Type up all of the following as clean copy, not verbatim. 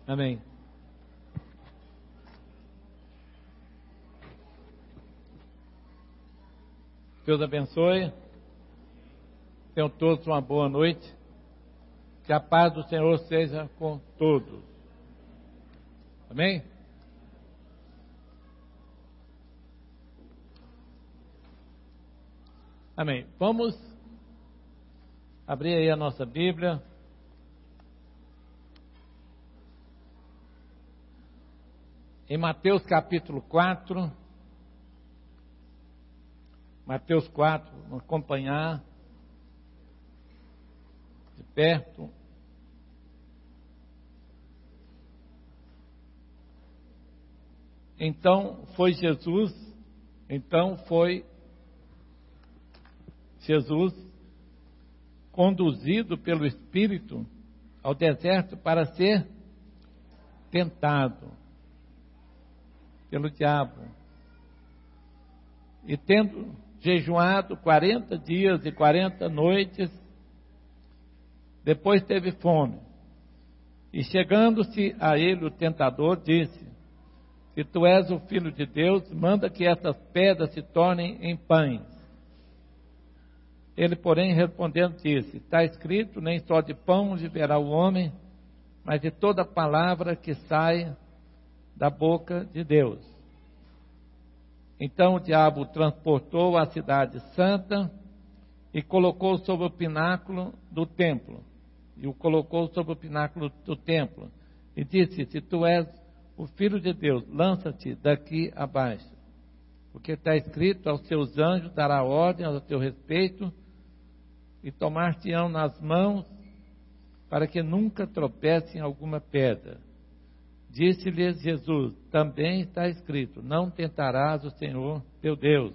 Amém. Deus abençoe. Tenham todos uma boa noite. Que a paz do Senhor seja com todos. Amém? Amém. Vamos abrir aí a nossa Bíblia. Em Mateus capítulo 4. Mateus 4, vamos acompanhar de perto. Então foi Jesus conduzido pelo Espírito ao deserto para ser tentado pelo diabo. E tendo jejuado 40 dias e 40 noites, depois teve fome. E chegando-se a ele o tentador, disse: se tu és o Filho de Deus, manda que essas pedras se tornem em pães. Ele, porém, respondendo, disse: está escrito, nem só de pão viverá o homem, mas de toda palavra que sai da boca de Deus. Então o diabo o transportou à cidade santa e colocou sobre o pináculo do templo. E disse: se tu és o Filho de Deus, lança-te daqui abaixo. Porque está escrito: aos seus anjos dará ordem ao teu respeito, e tomar-te-ão nas mãos, para que nunca tropece em alguma pedra. Disse-lhes Jesus: também está escrito: não tentarás o Senhor teu Deus.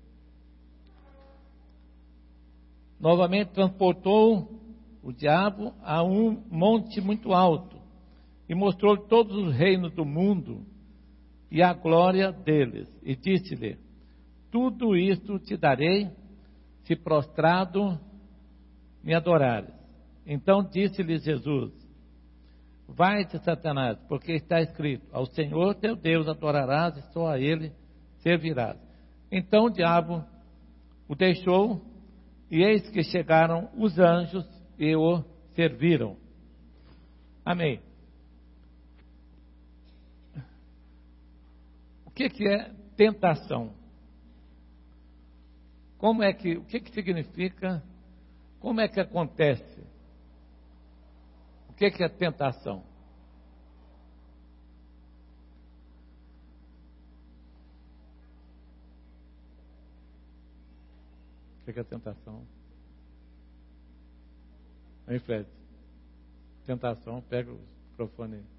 Novamente transportou o diabo a um monte muito alto, e mostrou todos os reinos do mundo e a glória deles. E disse-lhe: tudo isto te darei, se prostrado me adorares. Então disse-lhe Jesus: vai-te, Satanás, porque está escrito: ao Senhor teu Deus adorarás e só a Ele servirás. Então o diabo o deixou, e eis que chegaram os anjos e o serviram. Amém. O que é tentação? O que significa? Como é que acontece? O que é tentação? O que é tentação? Aí, Fred. Tentação, pega o microfone aí.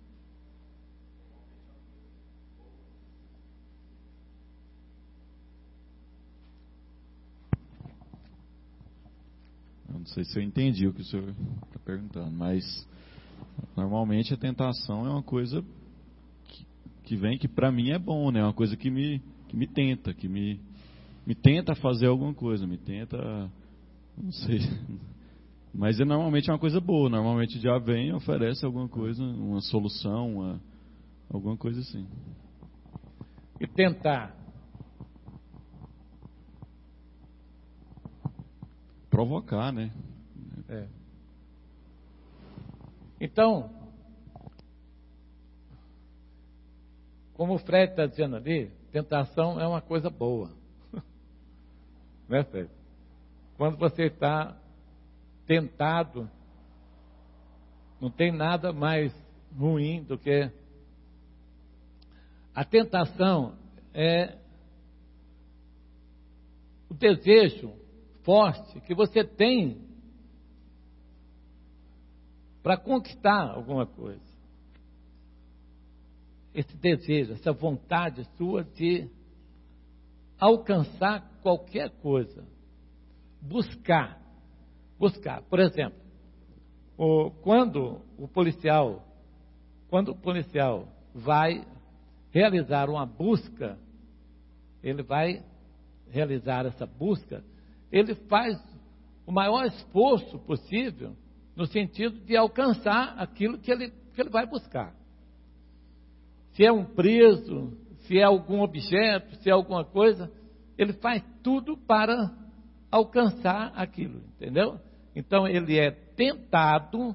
Eu não sei se eu entendi o que o senhor está perguntando, mas normalmente a tentação é uma coisa que vem, que para mim é bom, né? É uma coisa que me tenta, que me tenta fazer alguma coisa, me tenta, não sei, mas normalmente é uma coisa boa. Normalmente já vem e oferece alguma coisa, uma solução, alguma coisa assim. E tentar? Provocar, né? É. Então, como o Fred está dizendo ali, tentação é uma coisa boa. Né, Fred? Quando você está tentado, não tem nada mais ruim do que... A tentação é o desejo forte que você tem para conquistar alguma coisa. Esse desejo, essa vontade sua de alcançar qualquer coisa. Buscar. Por exemplo, quando o policial vai realizar uma busca, ele vai realizar essa busca, ele faz o maior esforço possível no sentido de alcançar aquilo que ele vai buscar. se é um preso, se é algum objeto, se é alguma coisa, ele faz tudo para alcançar aquilo, entendeu? Então ele é tentado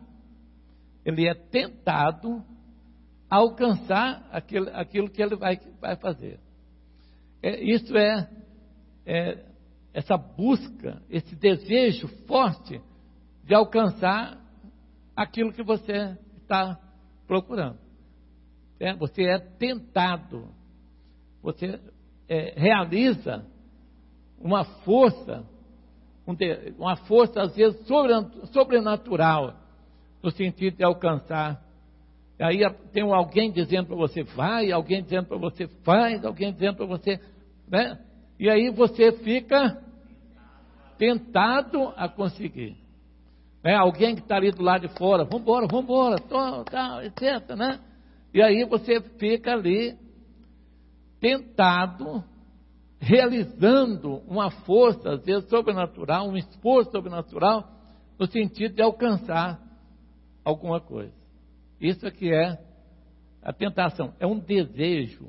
a alcançar aquilo que ele vai fazer. Isso é essa busca, esse desejo forte de alcançar aquilo que você está procurando. Você é tentado, você realiza uma força às vezes sobrenatural, no sentido de alcançar. Aí tem alguém dizendo para você vai, alguém dizendo para você faz, alguém dizendo para você, né? E aí você fica tentado a conseguir. Alguém que está ali do lado de fora, vambora, tal, etc, né? E aí você fica ali tentado, realizando uma força, às vezes sobrenatural, um esforço sobrenatural, no sentido de alcançar alguma coisa. Isso aqui é a tentação, é um desejo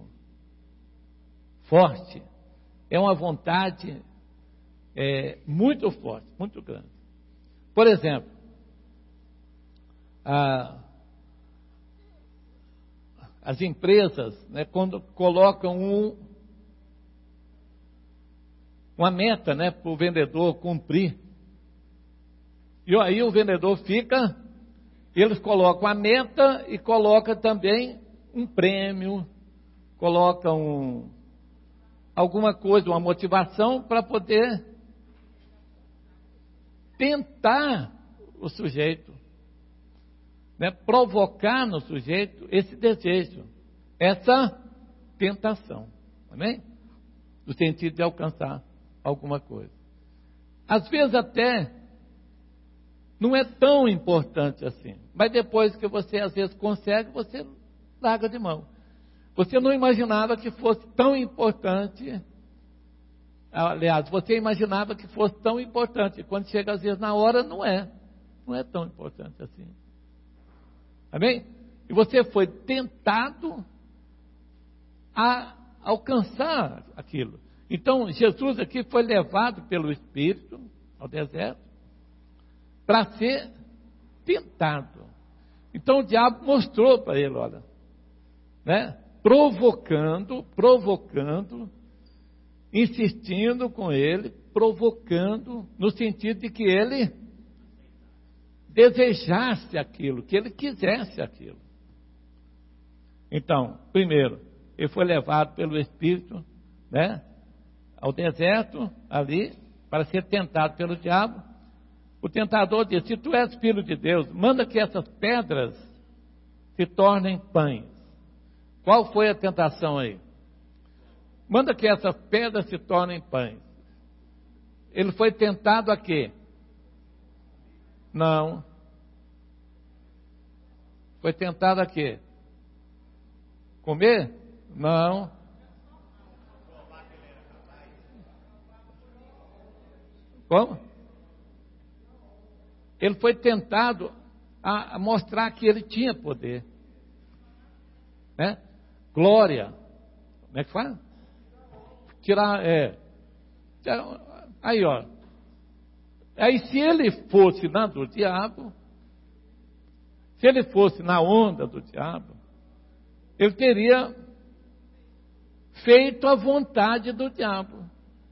forte, é uma vontade muito forte, muito grande. Por exemplo, as empresas, né, quando colocam uma meta, né, para o vendedor cumprir, e aí o vendedor fica, eles colocam a meta e colocam também um prêmio, colocam alguma coisa, uma motivação para poder tentar o sujeito, né, provocar no sujeito esse desejo, essa tentação, amém? No sentido de alcançar alguma coisa. Às vezes até não é tão importante assim, mas depois que você às vezes consegue, você larga de mão. Você não imaginava que fosse tão importante. Aliás, você imaginava que fosse tão importante. Quando chega às vezes na hora, não é tão importante assim. Amém? E você foi tentado a alcançar aquilo. Então, Jesus aqui foi levado pelo Espírito ao deserto para ser tentado. Então, o diabo mostrou para ele, olha, né? Provocando, insistindo com ele, provocando, no sentido de que ele desejasse aquilo, que ele quisesse aquilo. Então, primeiro, ele foi levado pelo Espírito, né, ao deserto, ali, para ser tentado pelo diabo. O tentador disse: se tu és filho de Deus, manda que essas pedras se tornem pães. Qual foi a tentação aí? Manda que essas pedras se tornem pães. Ele foi tentado a quê? Não. Foi tentado a quê? Comer? Não. Como? Ele foi tentado a mostrar que ele tinha poder, né? Glória. Como é que fala? Tirar, aí, ó. Aí, se ele fosse na do diabo, se ele fosse na onda do diabo, ele teria feito a vontade do diabo.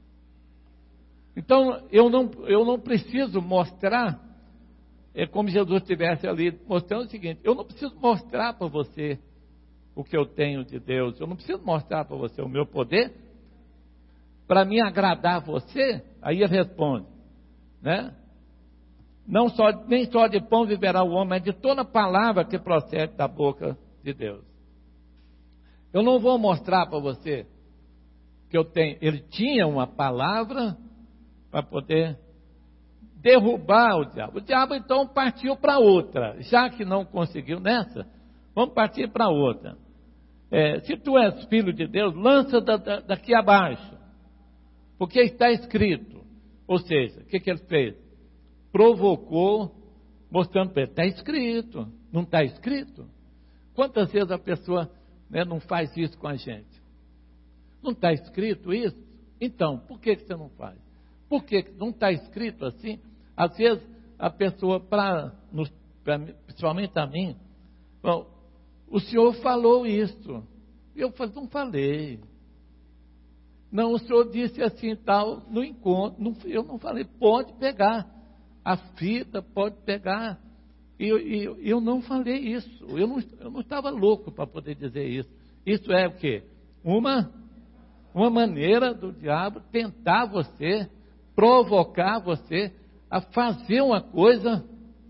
Então, eu não preciso mostrar, como Jesus estivesse ali mostrando o seguinte: eu não preciso mostrar para você o que eu tenho de Deus, eu não preciso mostrar para você o meu poder, para me agradar você. Aí ele responde, né? Nem só de pão viverá o homem, mas de toda palavra que procede da boca de Deus. Eu não vou mostrar para você que eu tenho. Ele tinha uma palavra para poder derrubar o diabo. O diabo então partiu para outra. Já que não conseguiu nessa, vamos partir para outra. Se tu és filho de Deus, lança daqui abaixo, porque está escrito. Ou seja, o que ele fez? Provocou, mostrando para ele: está escrito, não está escrito? Quantas vezes a pessoa né, não faz isso com a gente? Não está escrito isso? Então, por que você não faz? Por que não está escrito assim? Às vezes a pessoa, principalmente a mim, bom, o senhor falou isso. Eu não falei. Não, o senhor disse assim tal, no encontro. Eu não falei, pode pegar a fita, pode pegar. Eu não falei isso. Eu não estava louco para poder dizer isso. Isso é o quê? Uma maneira do diabo tentar você, provocar você a fazer uma coisa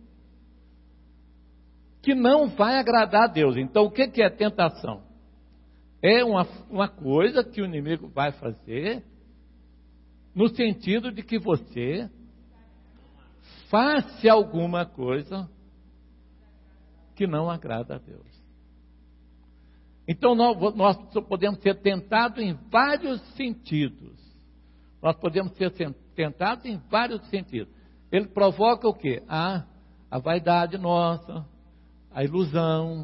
que não vai agradar a Deus. Então, o que é tentação? É uma coisa que o inimigo vai fazer no sentido de que você faça alguma coisa que não agrada a Deus. Então, nós podemos ser tentados em vários sentidos. Nós podemos ser tentados em vários sentidos. Ele provoca o quê? A vaidade nossa, a ilusão,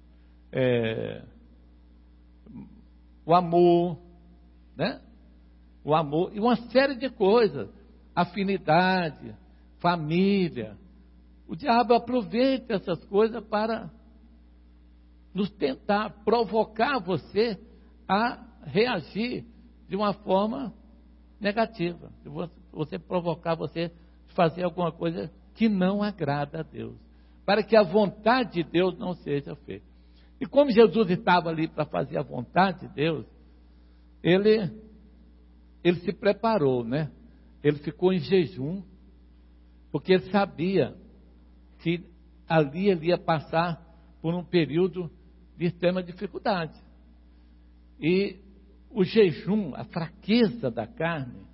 o amor, né? O amor e uma série de coisas, afinidade, família. O diabo aproveita essas coisas para nos tentar, provocar você a reagir de uma forma negativa. Você provocar você a fazer alguma coisa que não agrada a Deus, para que a vontade de Deus não seja feita. E como Jesus estava ali para fazer a vontade de Deus, ele se preparou, né? Ele ficou em jejum, porque ele sabia que ali ele ia passar por um período de extrema dificuldade. E o jejum, a fraqueza da carne,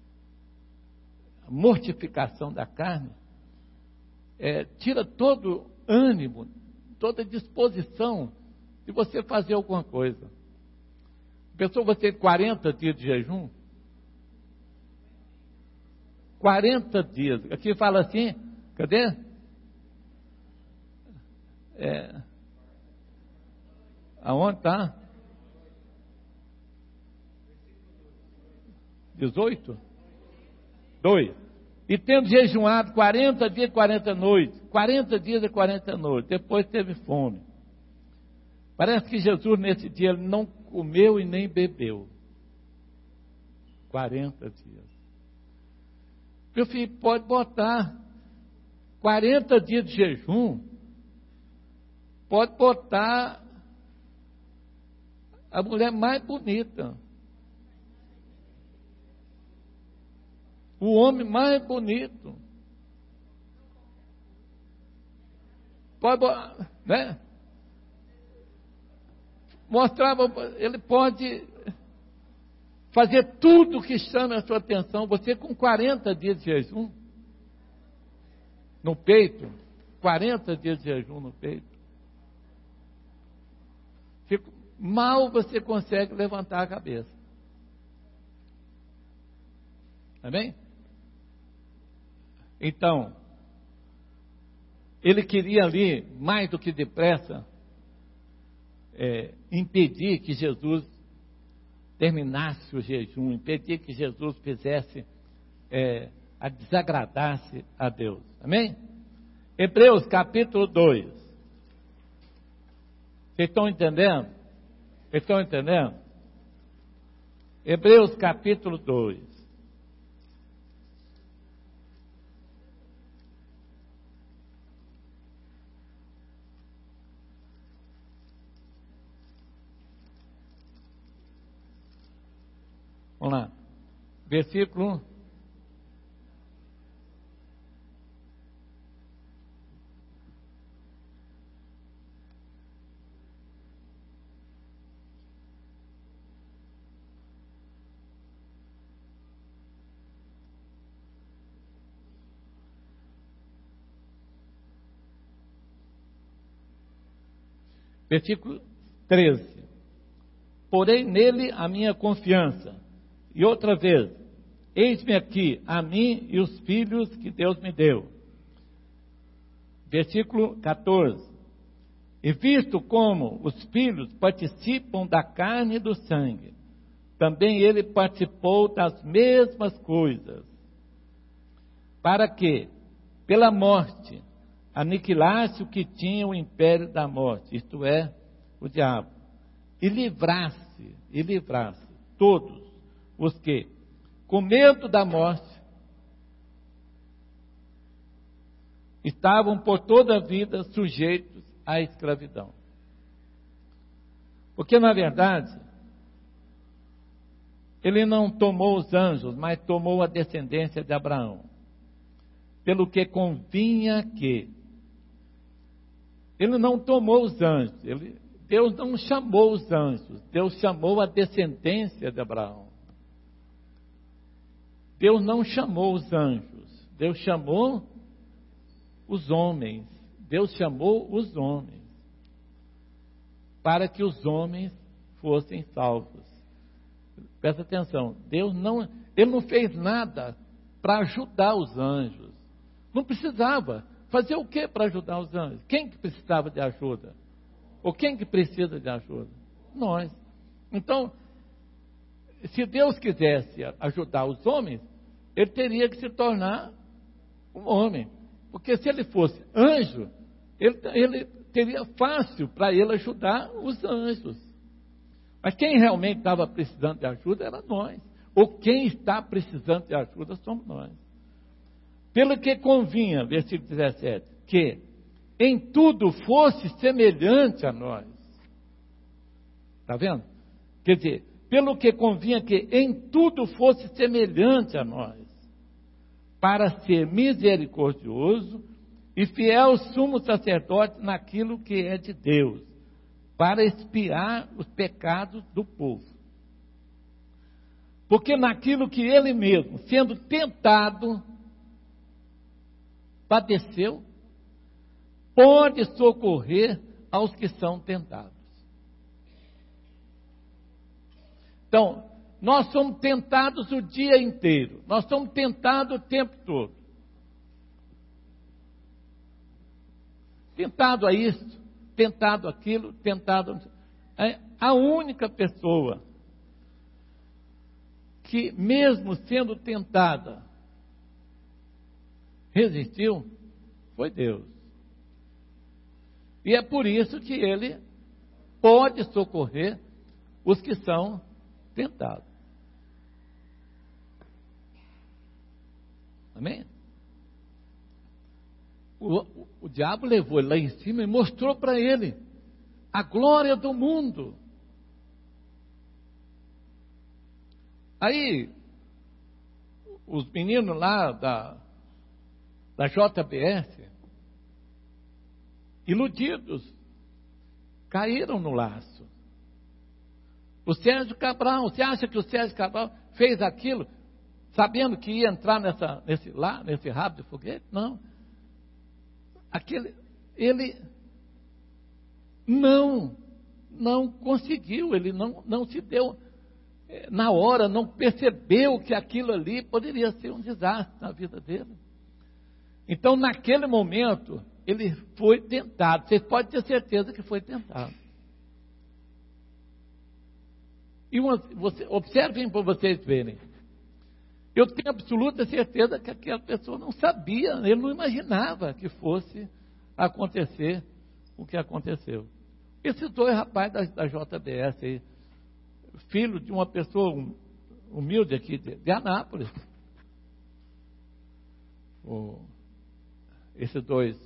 a mortificação da carne, tira todo ânimo, toda disposição de você fazer alguma coisa. Pensou você 40 dias de jejum? 40 dias. Aqui fala assim, cadê? Aonde está? 18? 2. E tendo jejuado 40 dias e 40 noites. 40 dias e 40 noites. Depois teve fome. Parece que Jesus nesse dia ele não comeu e nem bebeu. 40 dias. Meu filho, pode botar 40 dias de jejum. Pode botar a mulher mais bonita. O homem mais bonito. Pode, né? Mostrava, ele pode fazer tudo que chama a sua atenção. Você com 40 dias de jejum no peito, 40 dias de jejum no peito, mal você consegue levantar a cabeça. Amém? Então, ele queria ali, mais do que depressa, impedir que Jesus terminasse o jejum, impedir que Jesus fizesse, desagradasse a Deus. Amém? Hebreus capítulo 2. Vocês estão entendendo? Vocês estão entendendo? Hebreus capítulo 2. Vamos lá. Versículo 13. Porém nele a minha confiança. E outra vez, eis-me aqui, a mim e os filhos que Deus me deu. Versículo 14. E visto como os filhos participam da carne e do sangue, também ele participou das mesmas coisas, para que, pela morte, aniquilasse o que tinha o império da morte, isto é, o diabo, e livrasse todos os que, com medo da morte, estavam por toda a vida sujeitos à escravidão. Porque, na verdade, ele não tomou os anjos, mas tomou a descendência de Abraão. Pelo que convinha que ele não tomou os anjos, Deus não chamou os anjos, Deus chamou a descendência de Abraão. Deus não chamou os anjos, Deus chamou os homens. Deus chamou os homens para que os homens fossem salvos. Presta atenção, Ele não fez nada para ajudar os anjos. Não precisava. Fazer o que para ajudar os anjos? Quem que precisava de ajuda? Ou quem que precisa de ajuda? Nós. Então, se Deus quisesse ajudar os homens, Ele teria que se tornar um homem. Porque se ele fosse anjo, ele teria fácil para ele ajudar os anjos. Mas quem realmente estava precisando de ajuda era nós. Ou quem está precisando de ajuda somos nós. Pelo que convinha, versículo 17, que em tudo fosse semelhante a nós. Está vendo? Quer dizer, pelo que convinha que em tudo fosse semelhante a nós, para ser misericordioso e fiel sumo sacerdote naquilo que é de Deus, para expiar os pecados do povo. Porque naquilo que ele mesmo, sendo tentado, padeceu, pode socorrer aos que são tentados. Então, nós somos tentados o dia inteiro. Nós somos tentados o tempo todo. Tentado a isso, tentado aquilo, tentado... A única pessoa que, mesmo sendo tentada, resistiu, foi Deus. E é por isso que Ele pode socorrer os que são tentados. Amém? O diabo levou ele lá em cima e mostrou para ele a glória do mundo. Aí, os meninos lá da JBS, iludidos, caíram no laço. O Sérgio Cabral, você acha que o Sérgio Cabral fez aquilo sabendo que ia entrar nesse rabo de foguete? Não. Ele não conseguiu, ele não se deu, na hora, não percebeu que aquilo ali poderia ser um desastre na vida dele. Então, naquele momento, ele foi tentado. Vocês podem ter certeza que foi tentado. E observem para vocês verem. Eu tenho absoluta certeza que aquela pessoa não sabia, ele não imaginava que fosse acontecer o que aconteceu. Esses dois rapazes da JBS aí, filho de uma pessoa humilde aqui de Anápolis. Esses dois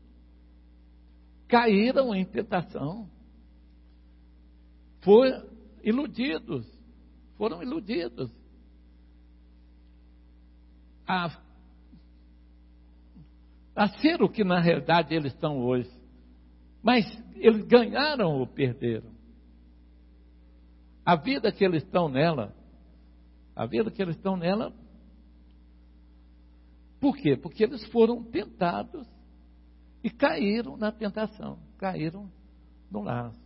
caíram em tentação. Foram iludidos. A ser o que na realidade eles são hoje. Mas eles ganharam ou perderam? A vida que eles estão nela. Por quê? Porque eles foram tentados e caíram na tentação, caíram no laço.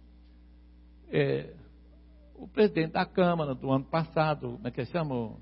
O presidente da Câmara do ano passado, como é que chama?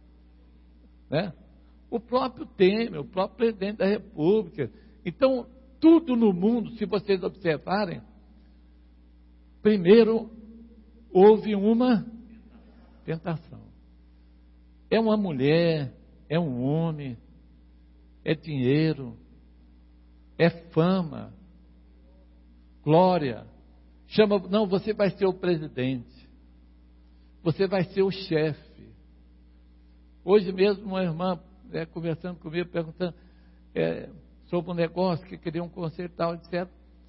O próprio Temer, o próprio presidente da República. Então, tudo no mundo, se vocês observarem, primeiro houve uma tentação. É uma mulher, é um homem, é dinheiro, é fama, glória. Chama, não, você vai ser o presidente, você vai ser o chefe. Hoje mesmo uma irmã conversando comigo, perguntando sobre um negócio que queria um conselho e tal, etc.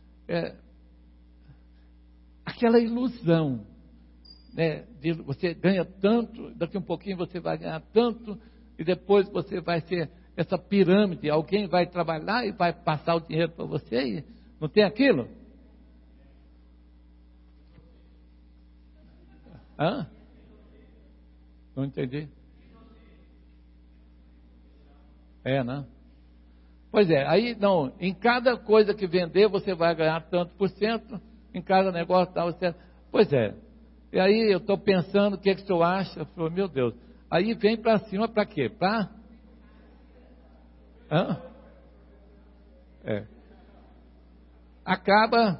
Aquela ilusão, né, de você ganha tanto, daqui um pouquinho você vai ganhar tanto, e depois você vai ser essa pirâmide, alguém vai trabalhar e vai passar o dinheiro para você, e não tem aquilo? Hã? Não entendi. Né? Pois é, aí não, em cada coisa que vender você vai ganhar tanto por cento, em cada negócio tal, você... Pois é, e aí eu estou pensando, o que o senhor acha? Eu falei, meu Deus, aí vem para cima para quê? Para... Acaba,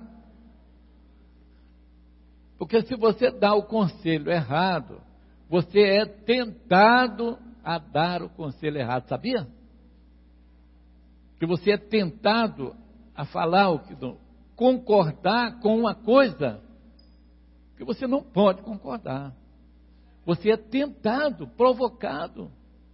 porque se você dá o conselho errado, você é tentado a dar o conselho errado, sabia? Que você é tentado a falar o que não, concordar com uma coisa que você não pode concordar. Você é tentado, provocado.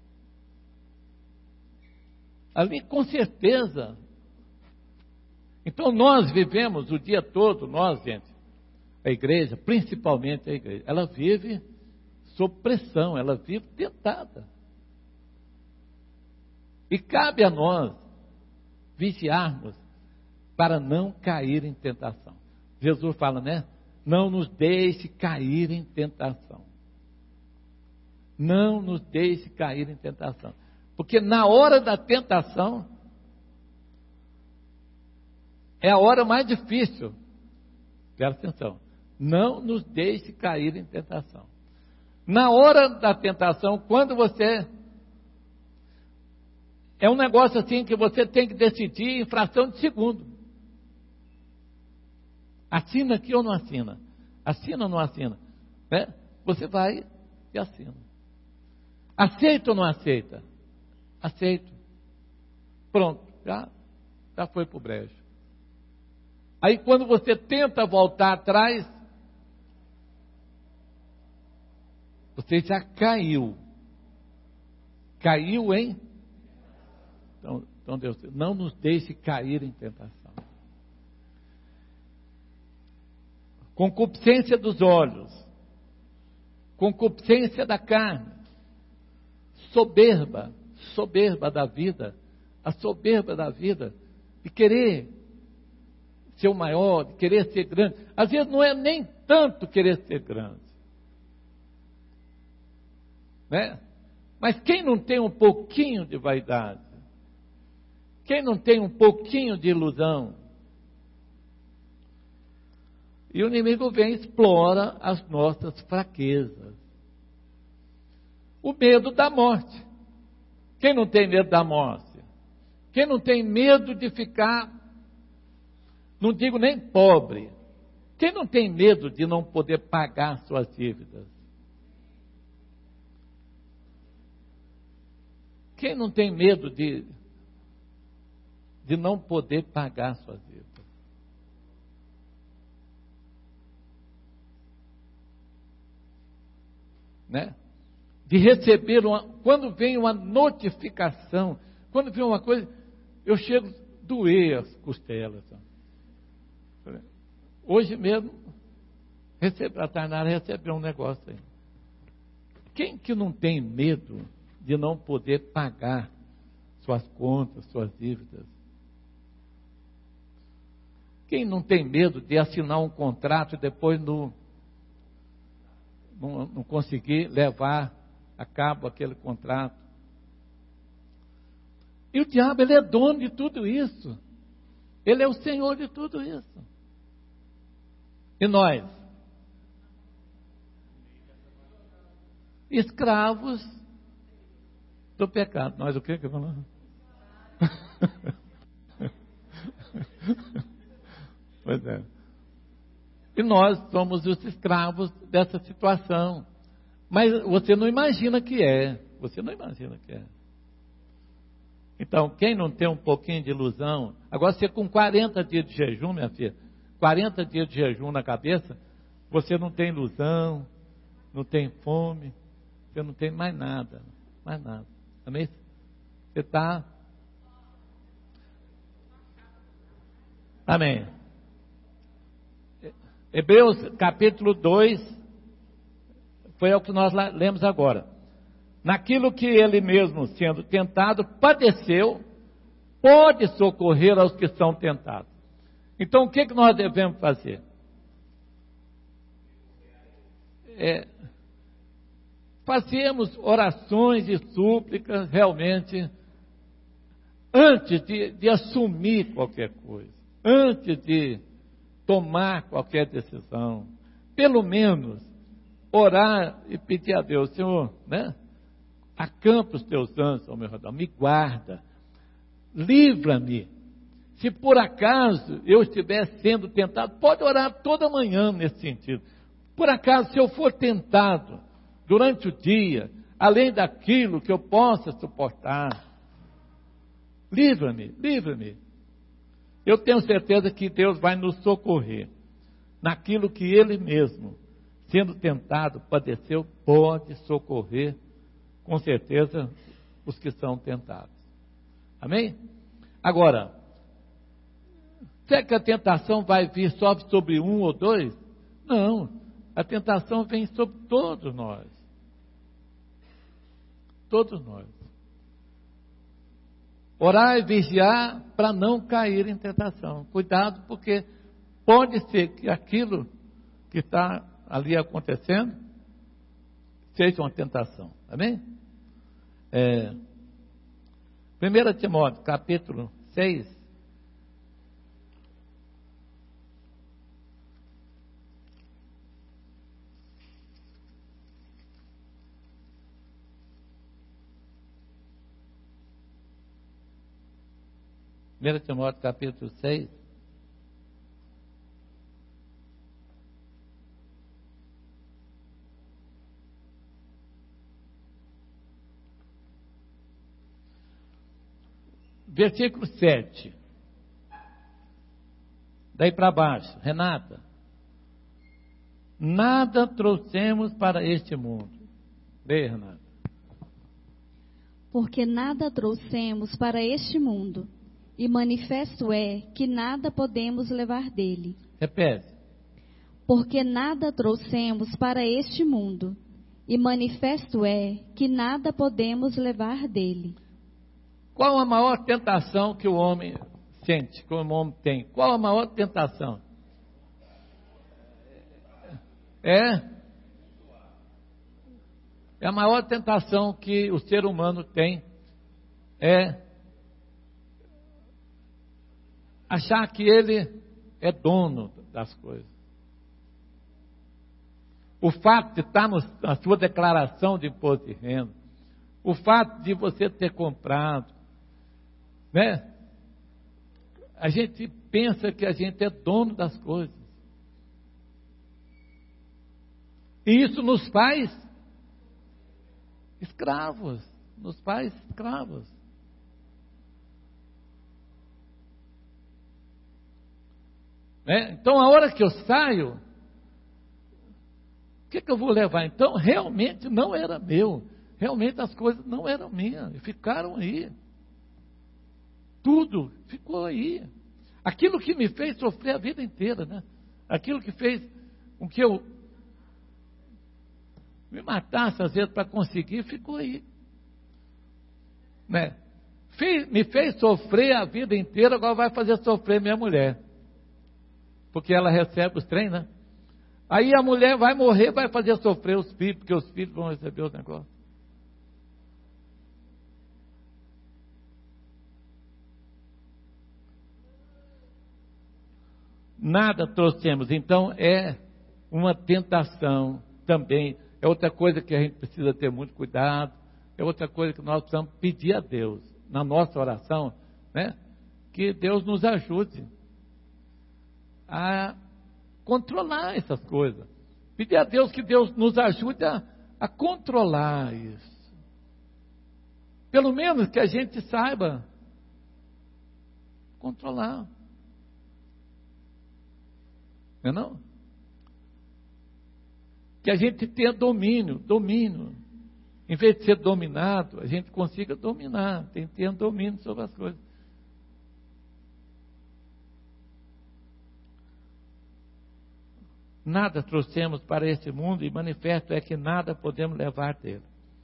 Ali com certeza. Então nós vivemos o dia todo, nós, gente, a igreja, principalmente a igreja, ela vive sob pressão, ela vive tentada. E cabe a nós vigiarmos para não cair em tentação. Jesus fala, né? Não nos deixe cair em tentação. Não nos deixe cair em tentação. Porque na hora da tentação, é a hora mais difícil. Presta atenção. Não nos deixe cair em tentação. Na hora da tentação, quando você... É um negócio assim que você tem que decidir em fração de segundo. Assina aqui ou não assina? Assina ou não assina? Né? Você vai e assina. Aceita ou não aceita? Aceito. Pronto, já foi para o brejo. Aí quando você tenta voltar atrás, você já caiu. Caiu em... Então Deus, não nos deixe cair em tentação. Concupiscência dos olhos, concupiscência da carne, soberba da vida, a soberba da vida, de querer ser o maior, de querer ser grande. Às vezes não é nem tanto querer ser grande, né? Mas quem não tem um pouquinho de vaidade, quem não tem um pouquinho de ilusão, e o inimigo vem e explora as nossas fraquezas. O medo da morte. Quem não tem medo da morte? Quem não tem medo de ficar, não digo nem pobre, quem não tem medo de não poder pagar suas dívidas? Quem não tem medo de não poder pagar suas dívidas? Né? De receber quando vem uma notificação, quando vem uma coisa, eu chego a doer as costelas. Hoje mesmo, a Tainara recebeu um negócio aí. Quem que não tem medo de não poder pagar suas contas, suas dívidas? Quem não tem medo de assinar um contrato e depois não conseguir levar a cabo aquele contrato? E o diabo, ele é dono de tudo isso. Ele é o Senhor de tudo isso. E nós? Escravos do pecado. Nós o que falamos? Pois é. E nós somos os escravos dessa situação. Mas você não imagina que é. Você não imagina que é. Então, quem não tem um pouquinho de ilusão, agora você com 40 dias de jejum, minha filha, 40 dias de jejum na cabeça, você não tem ilusão, não tem fome, você não tem mais nada. Mais nada. Amém? Você está... Amém. Hebreus capítulo 2, foi o que nós lemos agora. Naquilo que ele mesmo, sendo tentado, padeceu, pode socorrer aos que são tentados. Então, o que nós devemos fazer? Fazemos orações e súplicas, realmente, antes de assumir qualquer coisa, antes de tomar qualquer decisão, pelo menos orar e pedir a Deus, Senhor, né? Acampa os teus anjos ao meu redor, me guarda, livra-me. Se por acaso eu estiver sendo tentado, pode orar toda manhã nesse sentido. Por acaso, se eu for tentado durante o dia, além daquilo que eu possa suportar, livra-me, livra-me. Eu tenho certeza que Deus vai nos socorrer naquilo que Ele mesmo, sendo tentado, padeceu, pode socorrer, com certeza, os que são tentados. Amém? Agora, será que a tentação vai vir só sobre um ou dois? Não, a tentação vem sobre todos nós. Todos nós. Orar e vigiar para não cair em tentação. Cuidado, porque pode ser que aquilo que está ali acontecendo seja uma tentação. Amém? 1 Timóteo, capítulo 6. Primeiro Timóteo, capítulo 6. Versículo 7. Daí para baixo. Renata. Nada trouxemos para este mundo. Leia, Renata. Porque nada trouxemos para este mundo, e manifesto é que nada podemos levar dele. Repete. Porque nada trouxemos para este mundo, e manifesto é que nada podemos levar dele. Qual a maior tentação que o homem sente, que o homem tem? Qual a maior tentação? É a maior tentação que o ser humano tem é achar que ele é dono das coisas. O fato de estar na sua declaração de imposto de renda, o fato de você ter comprado, né? A gente pensa que a gente é dono das coisas. E isso nos faz escravos. Nos faz escravos. Né? Então, a hora que eu saio, o que eu vou levar? Então, realmente não era meu. Realmente as coisas não eram minhas. E ficaram aí. Tudo ficou aí. Aquilo que me fez sofrer a vida inteira, né? Aquilo que fez com que eu me matasse às vezes para conseguir, ficou aí. Né? Me fez sofrer a vida inteira, agora vai fazer sofrer minha mulher. Porque ela recebe os trem, né? Aí a mulher vai morrer, vai fazer sofrer os filhos, porque os filhos vão receber os negócios. Nada trouxemos, então é uma tentação também, é outra coisa que a gente precisa ter muito cuidado, é outra coisa que nós precisamos pedir a Deus, na nossa oração, né? Que Deus nos ajude a controlar essas coisas. Pedir a Deus que Deus nos ajude a controlar isso. Pelo menos que a gente saiba controlar. Não é não? Que a gente tenha domínio. Em vez de ser dominado, a gente consiga dominar, tenha domínio sobre as coisas. Nada trouxemos para esse mundo e manifesto é que nada podemos levar dele.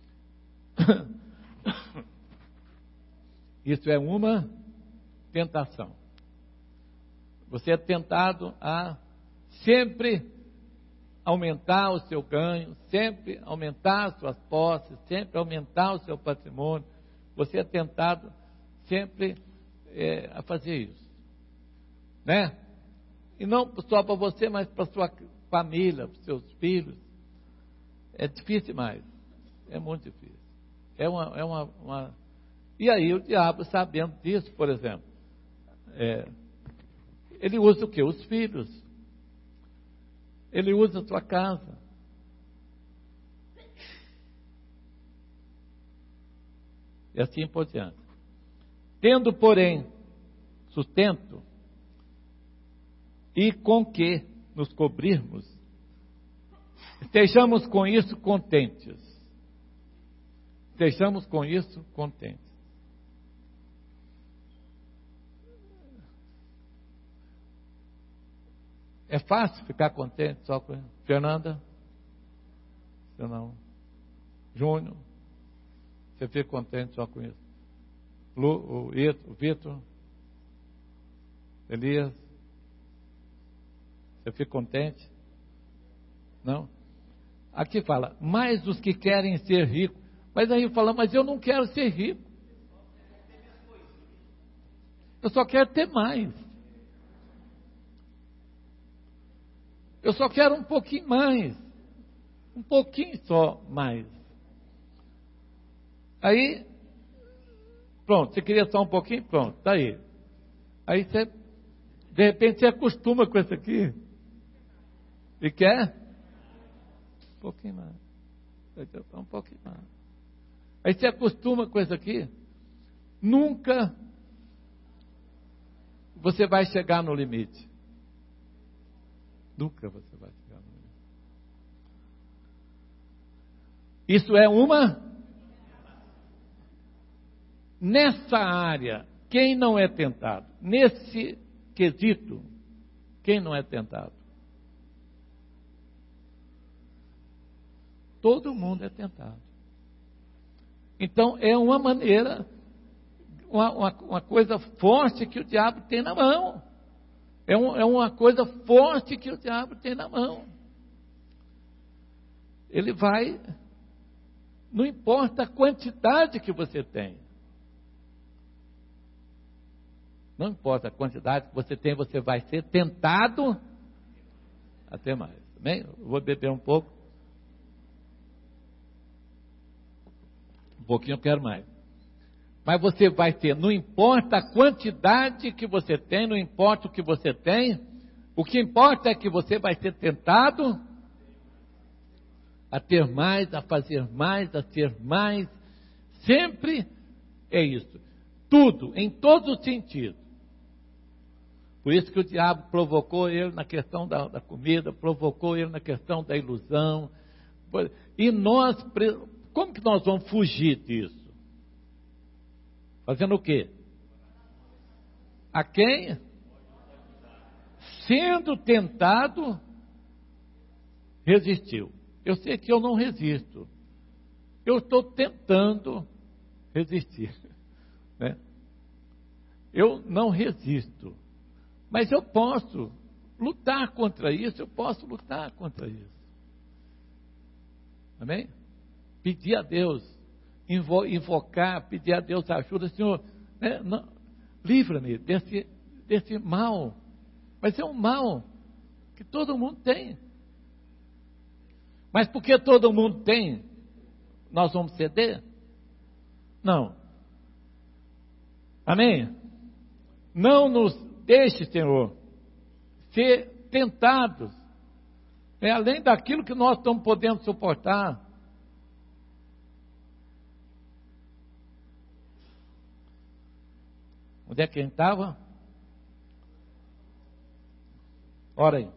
Isso é uma tentação. Você é tentado a sempre aumentar o seu ganho, sempre aumentar as suas posses, sempre aumentar o seu patrimônio. Você é tentado sempre a fazer isso, né? E não só para você, mas para sua família, para os seus filhos. É difícil demais. É muito difícil. E aí o diabo, sabendo disso, por exemplo, ele usa o quê? Os filhos. Ele usa a sua casa. E assim por diante. Tendo, porém, sustento, e com que nos cobrirmos, estejamos com isso contentes. Estejamos com isso contentes. É fácil ficar contente só com isso? Fernanda? Você não? Júnior? Você fica contente só com isso? O Vitor? Elias? Você fica contente? Não? Aqui fala, mas os que querem ser ricos. Mas aí fala, mas eu não quero ser rico. Eu só quero ter mais. Eu só quero um pouquinho mais. Um pouquinho só mais. Aí, pronto, você queria só um pouquinho? Pronto, tá aí. Aí você, de repente, você acostuma com isso aqui. E quer? Um pouquinho mais. Um pouquinho mais. Aí você acostuma com isso aqui. Nunca você vai chegar no limite. Nunca você vai chegar no limite. Isso é uma... Nessa área, quem não é tentado? Nesse quesito, quem não é tentado? Todo mundo é tentado. Então, é uma maneira, uma coisa forte que o diabo tem na mão. É uma coisa forte que o diabo tem na mão. Ele vai, não importa a quantidade que você tem. Não importa a quantidade que você tem, você vai ser tentado a ter mais. Amém? Eu vou beber um pouco. Um pouquinho eu quero mais. Mas você vai ter, não importa a quantidade que você tem, não importa o que você tem, o que importa é que você vai ser tentado a ter mais, a fazer mais, a ter mais. Sempre é isso. Tudo, em todos os sentidos. Por isso que o diabo provocou ele na questão da comida, provocou ele na questão da ilusão. E nós, como que nós vamos fugir disso? Fazendo o quê? A quem? Sendo tentado, resistiu. Eu sei que eu não resisto. Eu estou tentando resistir. Né? Eu não resisto. Mas eu posso lutar contra isso, eu posso lutar contra isso. Amém? Pedir a Deus, invocar, pedir a Deus ajuda, Senhor, né, livra-me desse mal. Mas é um mal que todo mundo tem. Mas porque todo mundo tem, nós vamos ceder? Não. Amém? Não nos deixe, Senhor, ser tentados, além daquilo que nós estamos podendo suportar. Onde é que a gente estava? Ora aí.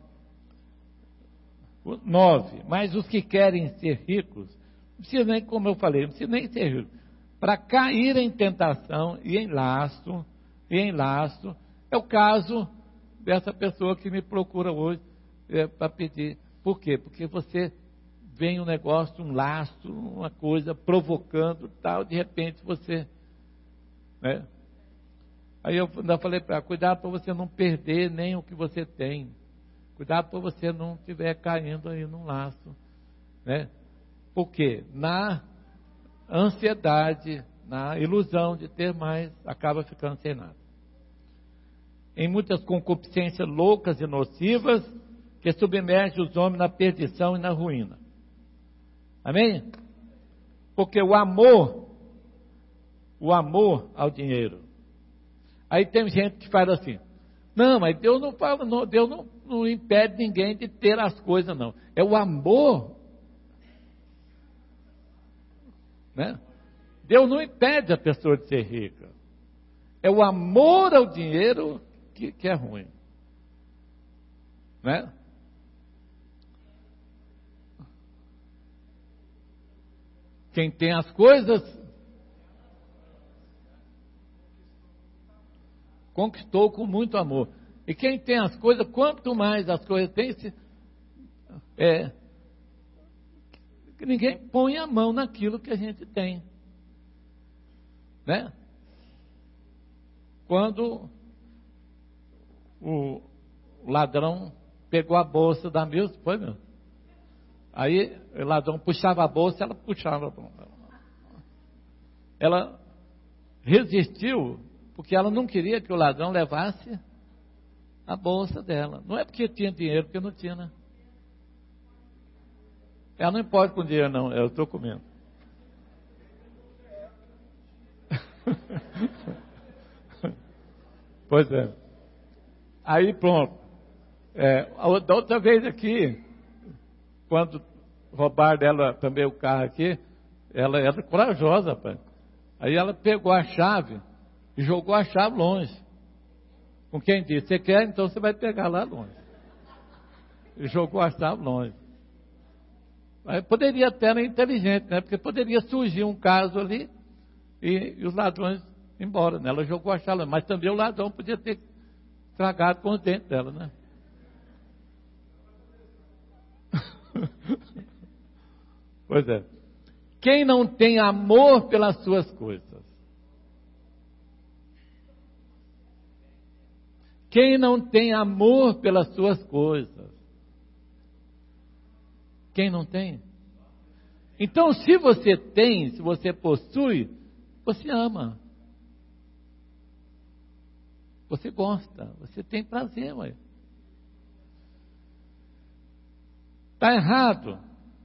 9. Mas os que querem ser ricos, não precisa nem, como eu falei, não precisa nem ser rico, para cair em tentação e em laço, é o caso dessa pessoa que me procura hoje para pedir. Por quê? Porque você vem um negócio, um laço, uma coisa provocando, tal, de repente você, né? Aí eu ainda falei para ela, cuidado para você não perder nem o que você tem. Cuidado para você não estiver caindo aí num laço, né? Por quê? Na ansiedade, na ilusão de ter mais, acaba ficando sem nada. Em muitas concupiscências loucas e nocivas, que submergem os homens na perdição e na ruína. Amém? Porque o amor ao dinheiro. Aí tem gente que faz assim, não, mas Deus não fala, não, Deus não impede ninguém de ter as coisas, não. É o amor, né? Deus não impede a pessoa de ser rica. É o amor ao dinheiro que é ruim, né? Quem tem as coisas conquistou com muito amor. E quem tem as coisas, quanto mais as coisas tem, ninguém põe a mão naquilo que a gente tem, né? Quando o ladrão pegou a bolsa da Milce, foi meu? Aí o ladrão puxava a bolsa, ela puxava. Ela resistiu, porque ela não queria que o ladrão levasse a bolsa dela. Não é porque tinha dinheiro, porque não tinha, né? Ela não pode com dinheiro, não. Eu estou comendo. Pois é. Aí pronto. Da outra vez aqui, quando roubaram dela também o carro aqui, ela era corajosa, rapaz. Aí ela pegou a chave e jogou a chave longe. Com quem disse, você quer, então você vai pegar lá longe. E jogou a chave longe. Aí poderia até ser inteligente, né? Porque poderia surgir um caso ali e os ladrões ir embora, né? Ela jogou a chave longe, mas também o ladrão podia ter estragado com os dentes dela, né? Pois é. Quem não tem amor pelas suas coisas? Quem não tem amor pelas suas coisas? Quem não tem? Então, se você tem, se você possui, você ama. Você gosta, você tem prazer, ué. Está errado?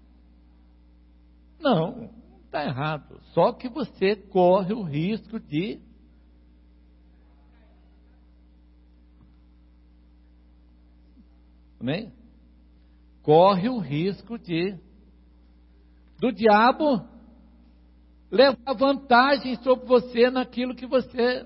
Não, está errado. Só que você corre o risco de Amém? Corre o risco do diabo levar vantagem sobre você naquilo que você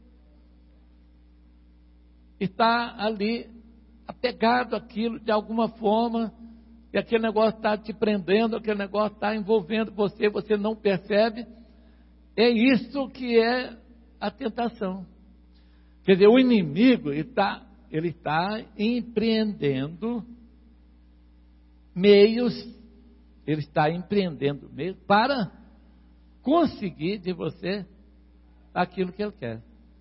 está ali apegado àquilo de alguma forma, e aquele negócio está te prendendo, aquele negócio está envolvendo você, você não percebe. É isso que é a tentação. Quer dizer, o inimigo ele está empreendendo meios para conseguir de você aquilo que ele quer.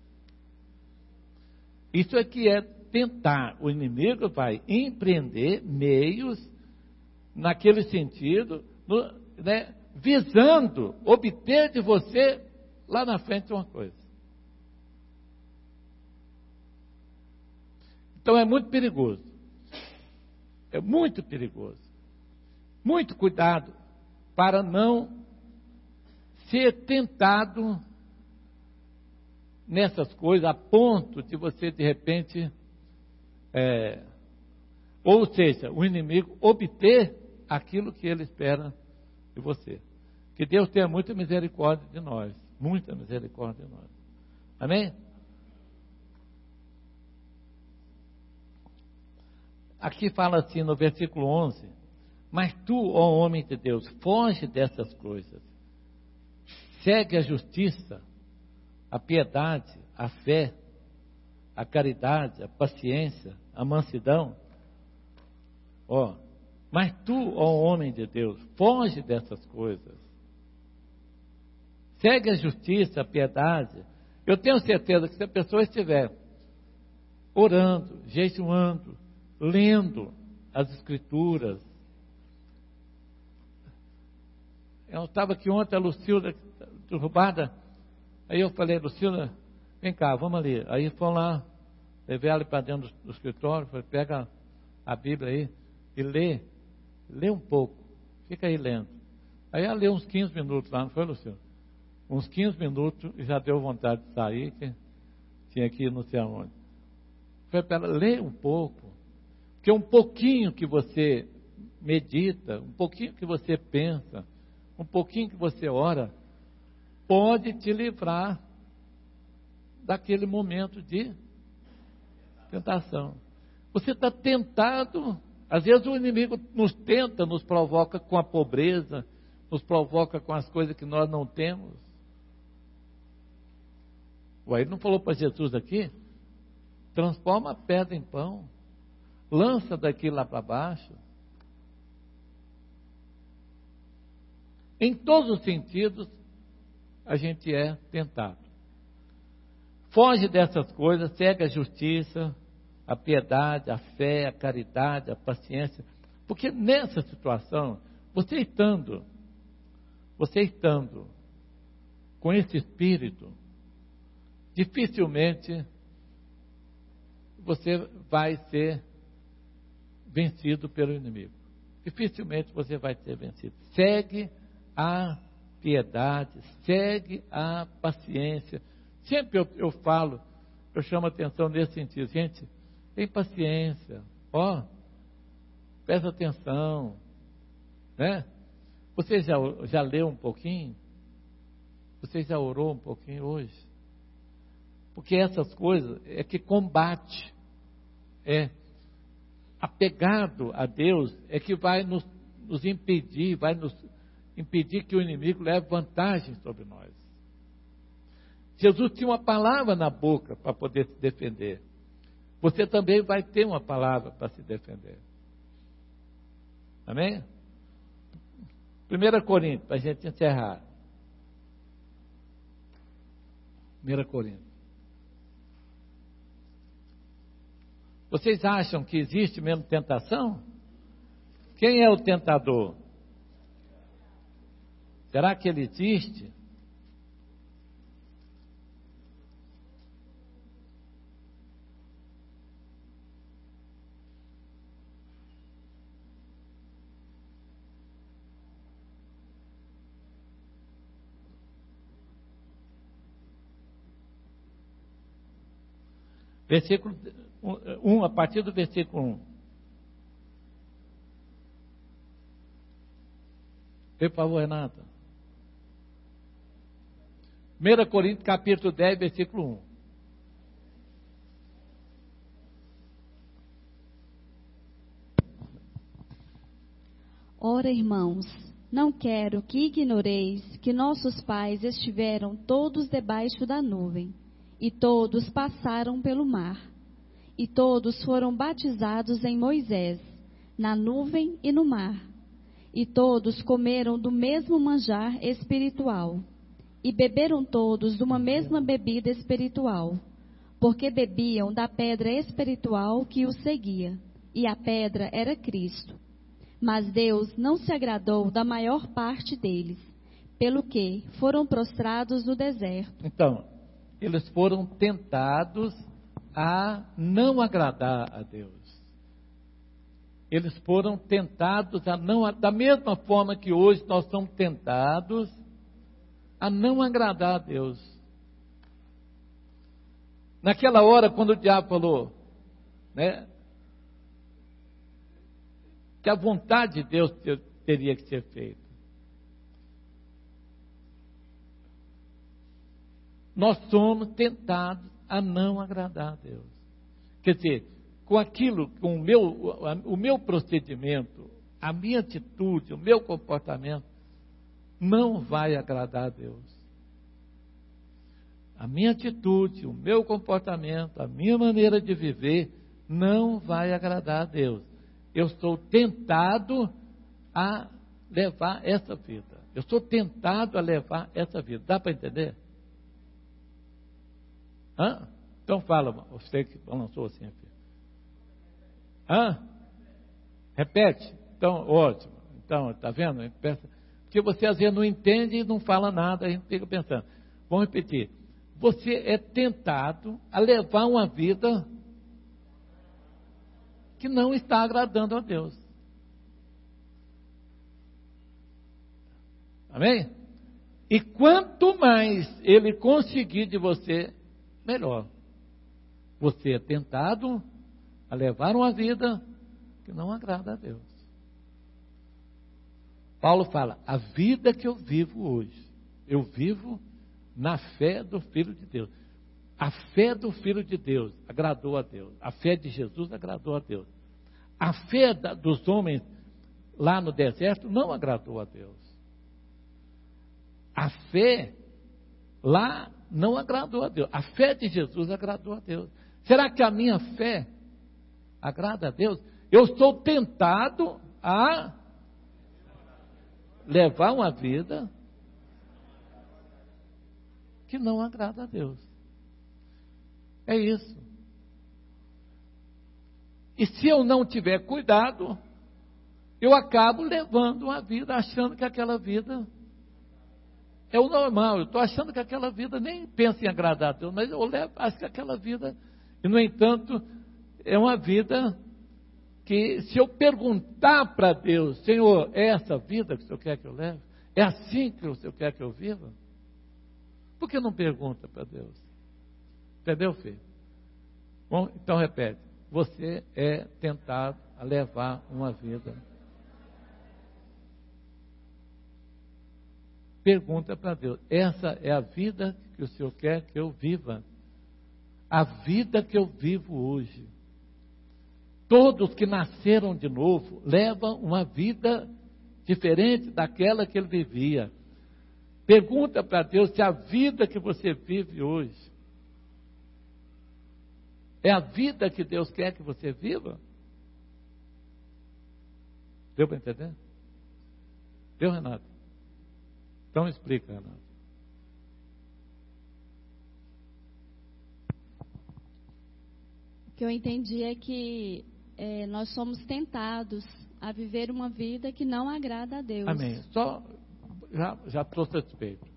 Isso é que é tentar. O inimigo vai empreender meios naquele sentido, né, visando obter de você lá na frente uma coisa. Então é muito perigoso. É muito perigoso. Muito cuidado para não ser tentado nessas coisas a ponto de você de repente Ou seja, o inimigo obter aquilo que ele espera de você. Que Deus tenha muita misericórdia de nós. Muita misericórdia de nós. Amém? Aqui fala assim no versículo 11: mas tu, ó homem de Deus, foge dessas coisas. Segue a justiça, a piedade, a fé, a caridade, a paciência, a mansidão. Mas tu, ó homem de Deus, foge dessas coisas. Segue a justiça, a piedade. Eu tenho certeza que se a pessoa estiver orando, jejuando, lendo as Escrituras. Eu estava aqui ontem, a Lucilda, derrubada. Aí eu falei, Lucilda, vem cá, vamos ali. Aí foram lá, levei ela para dentro do escritório, falei, pega a Bíblia aí e lê um pouco, fica aí lendo. Aí ela leu uns 15 minutos lá, não foi, Lucilda? Uns 15 minutos e já deu vontade de sair, que tinha que ir não sei aonde. Falei para ela, lê um pouco, porque um pouquinho que você medita, um pouquinho que você pensa, um pouquinho que você ora, pode te livrar daquele momento de tentação. Você está tentado, às vezes o inimigo nos tenta, nos provoca com a pobreza, nos provoca com as coisas que nós não temos. Ele não falou para Jesus aqui? Transforma a pedra em pão, lança daqui lá para baixo. Em todos os sentidos, a gente é tentado. Foge dessas coisas, segue a justiça, a piedade, a fé, a caridade, a paciência. Porque nessa situação, você estando com esse espírito, dificilmente você vai ser vencido pelo inimigo. Dificilmente você vai ser vencido. Segue a piedade, segue a paciência. Sempre eu falo, eu chamo a atenção nesse sentido. Gente, tem paciência, presta atenção, né? Você já leu um pouquinho? Você já orou um pouquinho hoje? Porque essas coisas é que combate, apegado a Deus, é que vai nos impedir, vai nos impedir que o inimigo leve vantagem sobre nós. Jesus tinha uma palavra na boca para poder se defender. Você também vai ter uma palavra para se defender. Amém? 1 Coríntios, para a gente encerrar. 1 Coríntios. Vocês acham que existe mesmo tentação? Quem é o tentador? Será que ele existe? Versículo 1, a partir do versículo 1. Por favor, Renata. 1 Coríntios, capítulo 10, versículo 1. Ora, irmãos, não quero que ignoreis que nossos pais estiveram todos debaixo da nuvem, e todos passaram pelo mar, e todos foram batizados em Moisés, na nuvem e no mar, e todos comeram do mesmo manjar espiritual, e beberam todos de uma mesma bebida espiritual, porque bebiam da pedra espiritual que os seguia, e a pedra era Cristo. Mas Deus não se agradou da maior parte deles, pelo que foram prostrados no deserto. Então, eles foram tentados a não agradar a Deus. Eles foram tentados a não, da mesma forma que hoje nós somos tentados a não agradar a Deus. Naquela hora, quando o diabo falou, né? que a vontade de Deus teria que ser feita. Nós somos tentados a não agradar a Deus. Quer dizer, com aquilo, com o meu procedimento, a minha atitude, o meu comportamento, não vai agradar a Deus. A minha atitude, o meu comportamento, a minha maneira de viver, não vai agradar a Deus. Eu sou tentado a levar essa vida. Eu sou tentado a levar essa vida. Dá para entender? Hã? Então fala, você que balançou assim. Hã? Repete. Então, ótimo. Então, está vendo? Porque você às vezes não entende e não fala nada, a gente fica pensando. Vamos repetir. Você é tentado a levar uma vida que não está agradando a Deus. Amém? E quanto mais Ele conseguir de você, melhor. Você é tentado a levar uma vida que não agrada a Deus. Paulo fala, a vida que eu vivo hoje, eu vivo na fé do Filho de Deus. A fé do Filho de Deus agradou a Deus. A fé de Jesus agradou a Deus. A fé dos homens lá no deserto não agradou a Deus. A fé lá não agradou a Deus. A fé de Jesus agradou a Deus. Será que a minha fé agrada a Deus? Eu sou tentado a levar uma vida que não agrada a Deus. É isso. E se eu não tiver cuidado, eu acabo levando uma vida achando que aquela vida é o normal. Eu estou achando que aquela vida nem pensa em agradar a Deus, mas eu acho que aquela vida, e no entanto, é uma vida que, se eu perguntar para Deus, Senhor, é essa vida que o Senhor quer que eu leve? É assim que o Senhor quer que eu viva? Por que não pergunta para Deus? Entendeu, filho? Bom, então repete. Você é tentado a levar uma vida. Pergunta para Deus. Essa é a vida que o Senhor quer que eu viva? A vida que eu vivo hoje. Todos que nasceram de novo levam uma vida diferente daquela que ele vivia. Pergunta para Deus se a vida que você vive hoje é a vida que Deus quer que você viva? Deu para entender? Deu, Renato? Então explica, Renato. O que eu entendi é que nós somos tentados a viver uma vida que não agrada a Deus. Amém. Só já estou satisfeito.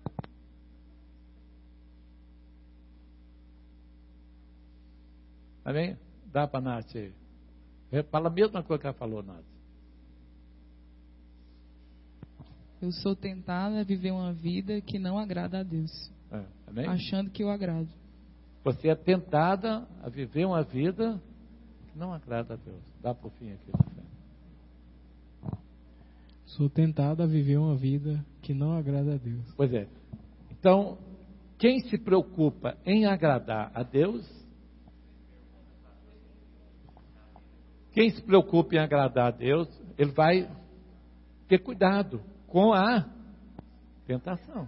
Amém? Dá para a Nath aí. Fala a mesma coisa que ela falou, Nath. Eu sou tentada a viver uma vida que não agrada a Deus. Amém? Achando que eu agrado. Você é tentada a viver uma vida que não agrada a Deus. Dá para o fim aqui. Sou tentado a viver uma vida que não agrada a Deus. Pois é. Então, quem se preocupa em agradar a Deus, quem se preocupa em agradar a Deus, ele vai ter cuidado com a tentação.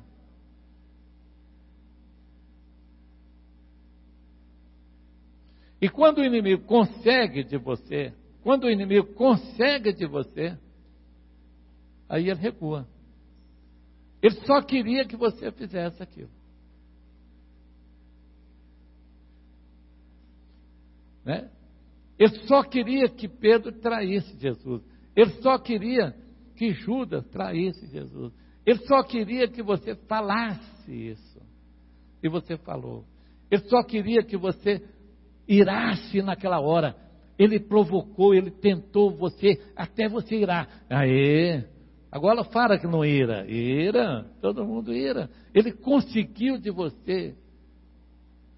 E quando o inimigo consegue de você, aí ele recua. Ele só queria que você fizesse aquilo. Né? Ele só queria que Pedro traísse Jesus. Ele só queria que Judas traísse Jesus. Ele só queria que você falasse isso. E você falou. Ele só queria que você irasse naquela hora. Ele provocou, ele tentou você, até você irar. Aê! Agora fala que não ira. Ira, todo mundo ira. Ele conseguiu de você.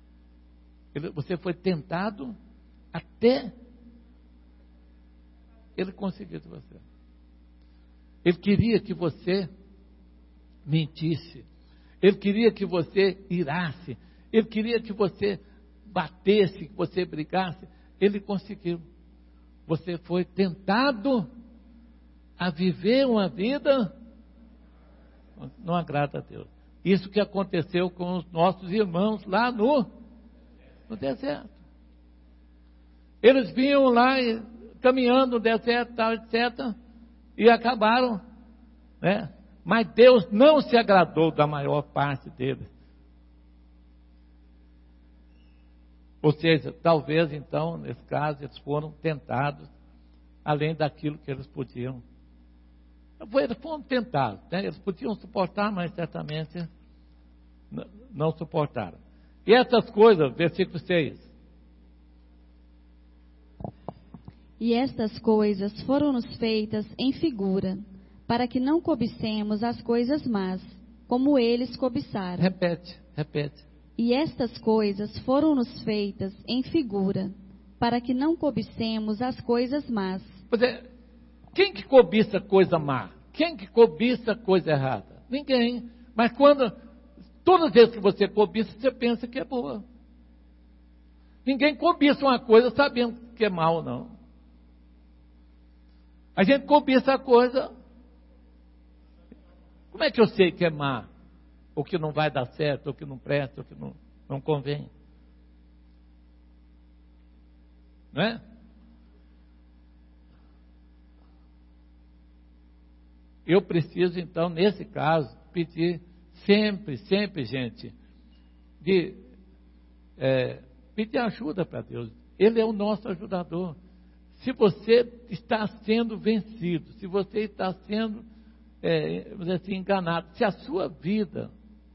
Você foi tentado até Ele conseguiu de você. Ele queria que você mentisse. Ele queria que você irasse. Ele queria que você batesse, que você brigasse. Ele conseguiu. Você foi tentado a viver uma vida não agrada a Deus. Isso que aconteceu com os nossos irmãos lá no deserto. Eles vinham lá caminhando no deserto, tal, etc. E acabaram, né? Mas Deus não se agradou da maior parte deles. Ou seja, talvez então, nesse caso, eles foram tentados além daquilo que eles podiam. Eles foram tentados, né? Eles podiam suportar, mas certamente não suportaram. E essas coisas, versículo 6. E estas coisas foram-nos feitas em figura, para que não cobicemos as coisas más, como eles cobiçaram. Repete. E estas coisas foram-nos feitas em figura, para que não cobicemos as coisas más. Pois é, quem que cobiça coisa má? Quem que cobiça coisa errada? Ninguém. Mas todas as vezes que você cobiça, você pensa que é boa. Ninguém cobiça uma coisa sabendo que é mal, não. A gente cobiça a coisa. Como é que eu sei que é má? Ou que não vai dar certo, ou que não presta, ou que não convém? Não é? Eu preciso, então, nesse caso, pedir sempre, gente, pedir ajuda para Deus. Ele é o nosso ajudador. Se você está sendo vencido, se você está sendo, vamos dizer assim, enganado, se a sua vida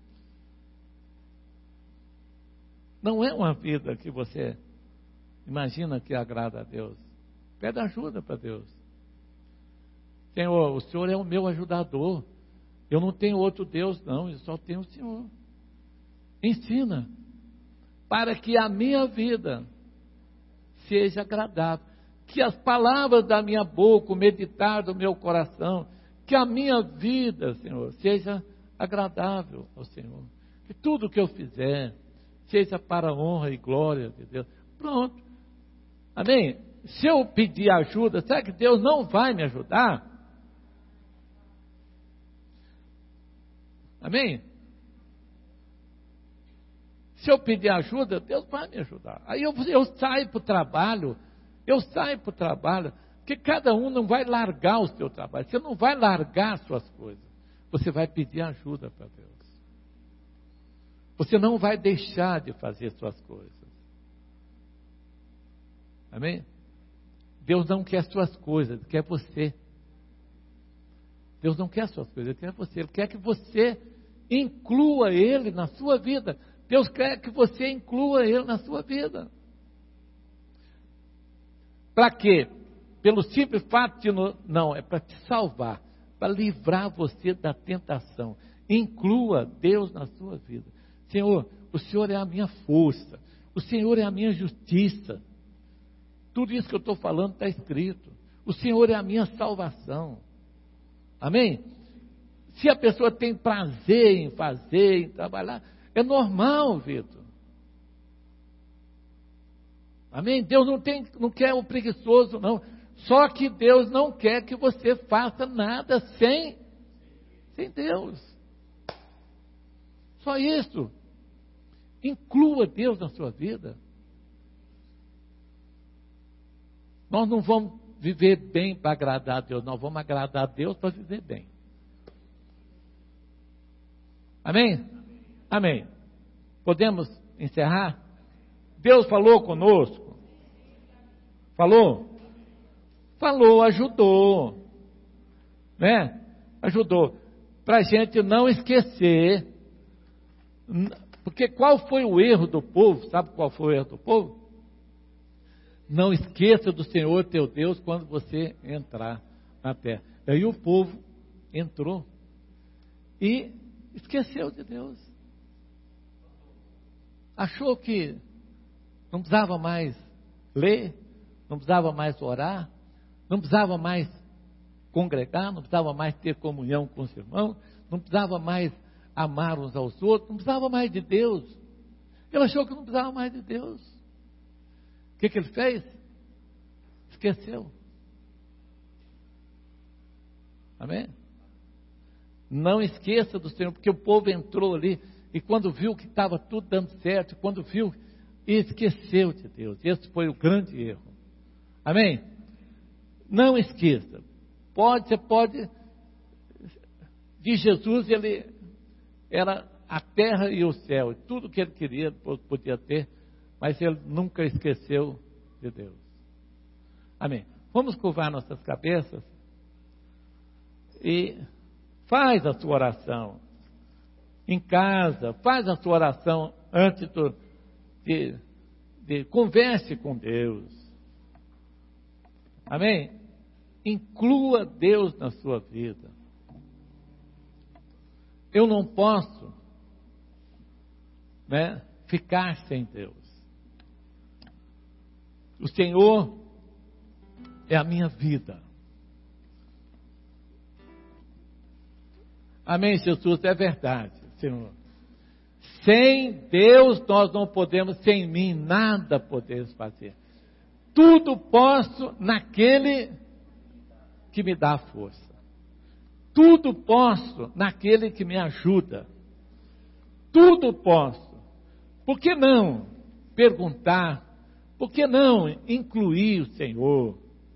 não é uma vida que você imagina que agrada a Deus, pede ajuda para Deus. Senhor, o Senhor é o meu ajudador. Eu não tenho outro Deus, não, eu só tenho o Senhor. Ensina, para que a minha vida seja agradável. Que as palavras da minha boca, o meditar do meu coração, que a minha vida, Senhor, seja agradável ao Senhor. Que tudo que eu fizer seja para a honra e glória de Deus. Pronto. Amém? Se eu pedir ajuda, será que Deus não vai me ajudar? Amém? Se eu pedir ajuda, Deus vai me ajudar. Aí eu saio para o trabalho, porque cada um não vai largar o seu trabalho, você não vai largar as suas coisas, você vai pedir ajuda para Deus. Você não vai deixar de fazer suas coisas. Amém? Deus não quer suas coisas, Ele quer você. Deus não quer suas coisas, Ele quer você. Ele quer que você inclua Ele na sua vida. Deus quer que você inclua Ele na sua vida. Para quê? Pelo simples fato de não, é para te salvar, para livrar você da tentação. Inclua Deus na sua vida. Senhor, o Senhor é a minha força, o Senhor é a minha justiça. Tudo isso que eu estou falando está escrito. O Senhor é a minha salvação. Amém? Se a pessoa tem prazer em fazer, em trabalhar, é normal, Vitor. Amém? Deus não quer o preguiçoso, não. Só que Deus não quer que você faça nada sem Deus. Só isso. Inclua Deus na sua vida. Nós não vamos viver bem para agradar a Deus, nós vamos agradar a Deus para viver bem. Amém? Amém. Podemos encerrar? Deus falou conosco? Falou? Falou, ajudou. Né? Ajudou. Para a gente não esquecer. Porque qual foi o erro do povo? Sabe qual foi o erro do povo? Não esqueça do Senhor teu Deus quando você entrar na terra. Aí o povo entrou e esqueceu de Deus. Achou que não precisava mais ler, não precisava mais orar, Não precisava mais congregar, não precisava mais ter comunhão com os irmãos, não precisava mais amar uns aos outros, não precisava mais de Deus. Ele achou que não precisava mais de Deus. O que ele fez? Esqueceu. Amém? Não esqueça do Senhor, porque o povo entrou ali e quando viu que estava tudo dando certo, quando viu, esqueceu de Deus. Esse foi o grande erro. Amém? Não esqueça. Você pode, de Jesus ele era a terra e o céu, tudo que ele queria, podia ter, mas ele nunca esqueceu de Deus. Amém? Vamos curvar nossas cabeças e faz a sua oração em casa, faz a sua oração antes de converse com Deus. Amém? Inclua Deus na sua vida. Eu não posso, ficar sem Deus. O Senhor é a minha vida. Amém, Jesus? É verdade, Senhor. Sem Deus nós não podemos, sem mim nada podemos fazer. Tudo posso naquele que me dá força. Tudo posso naquele que me ajuda. Tudo posso. Por que não perguntar? Por que não incluir o Senhor?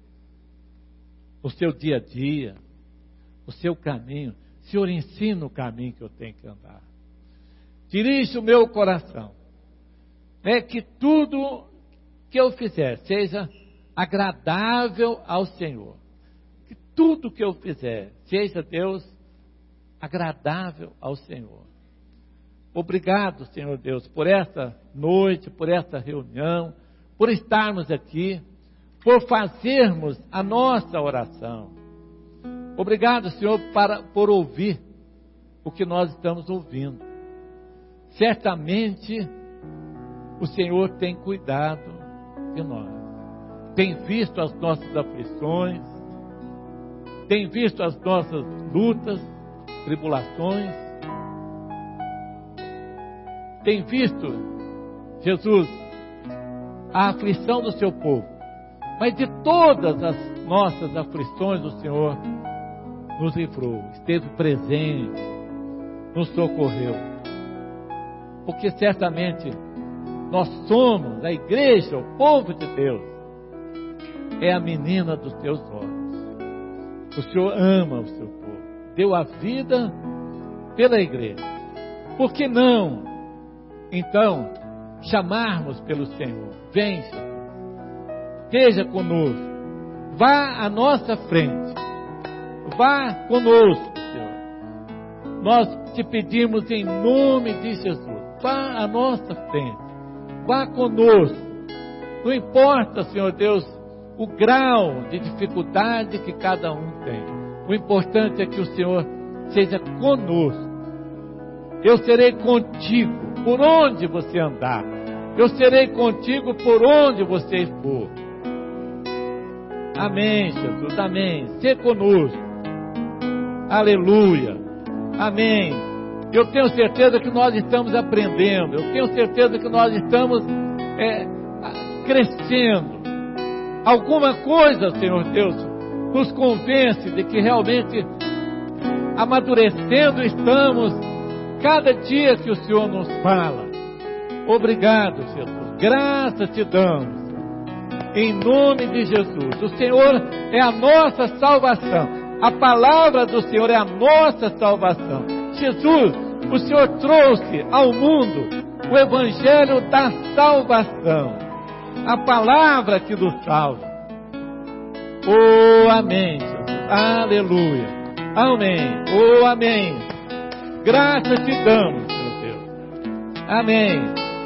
O seu dia a dia, o seu caminho. Senhor, ensina o caminho que eu tenho que andar. Dirige o meu coração. Que tudo que eu fizer seja agradável ao Senhor. Que tudo que eu fizer seja, Deus, agradável ao Senhor. Obrigado, Senhor Deus, por esta noite, por esta reunião, por estarmos aqui, por fazermos a nossa oração. Obrigado, Senhor, por ouvir o que nós estamos ouvindo. Certamente o Senhor tem cuidado de nós, tem visto as nossas aflições, tem visto as nossas lutas, tribulações, tem visto, Jesus, a aflição do seu povo, mas de todas as nossas aflições o Senhor nos livrou, esteve presente, nos socorreu, porque certamente nós somos a igreja, o povo de Deus, é a menina dos teus olhos. O Senhor ama o seu povo, deu a vida pela igreja. Por que não, então, chamarmos pelo Senhor? Vem, Senhor, esteja conosco, vá à nossa frente, vá conosco, Senhor. Nós te pedimos em nome de Jesus, vá à nossa frente, vá conosco. Não importa, Senhor Deus, o grau de dificuldade que cada um tem. O importante é que o Senhor seja conosco. Eu serei contigo por onde você andar. Eu serei contigo por onde você for. Amém, Jesus, amém. Ser conosco. Aleluia. Amém. Eu tenho certeza que nós estamos aprendendo. Eu tenho certeza que nós estamos crescendo. Alguma coisa, Senhor Deus, nos convence de que realmente amadurecendo estamos cada dia que o Senhor nos fala. Obrigado, Jesus. Graças te damos. Em nome de Jesus. O Senhor é a nossa salvação. A palavra do Senhor é a nossa salvação. Jesus, o Senhor trouxe ao mundo o evangelho da salvação. A palavra que nos salva. Oh, amém, Jesus. Aleluia. Amém. Oh, amém. Graças te damos, meu Deus. Amém.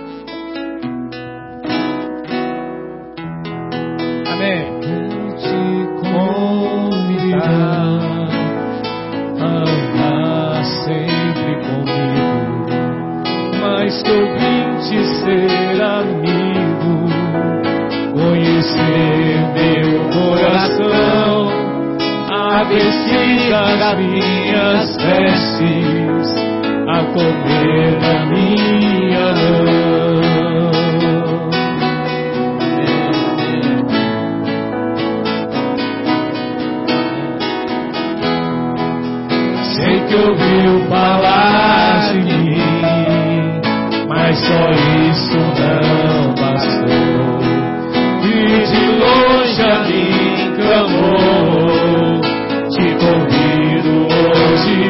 Amém. Te convidar a andar sempre comigo, mas que eu vim te ser amigo, conhecer meu coração. vestir as minhas vestes, a comer da minha mão. Sei que ouviu falar de mim, mas só isso não bastou. E de longe a mim clamou, te convido hoje,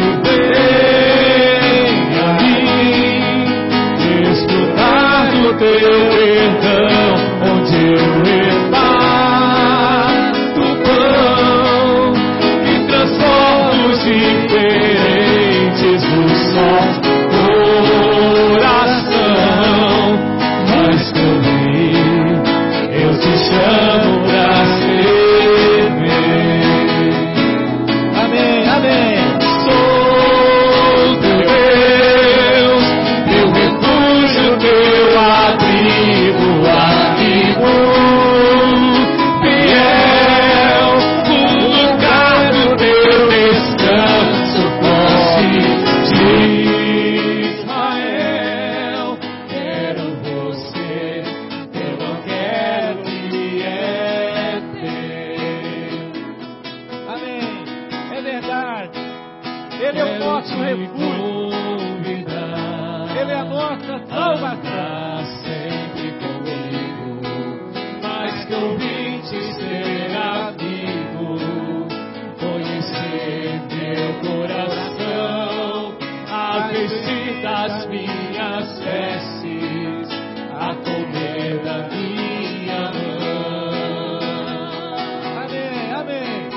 vem a mim, desfrutar do teu perdão, onde eu reparto o pão e transformo os diferentes do sol. Chamo pra ser meu. Amém, amém. Sou teu Deus, teu refúgio, teu abrigo, amigo fiel, o lugar do teu descanso, posse de Israel. Quero você, eu não quero. Ele é o nosso refúgio, Ele é a nossa salvação. Sempre comigo, mas que eu vim te ser amigo, conhecer teu coração, a vestir das minhas vestes, a comer da minha mão. Amém, amém.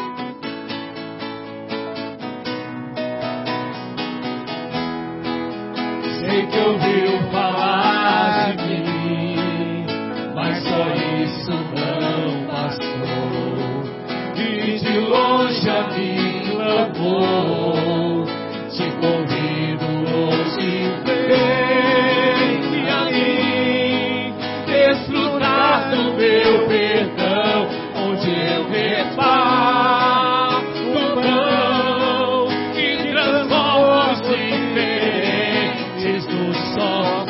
Sei que ouviu falar de mim, mas só isso não bastou. E de longe a mim clamou, te convido hoje, vem a mim, desfrutar do meu perdão, onde eu reparto o pão e transformo os diferentes do só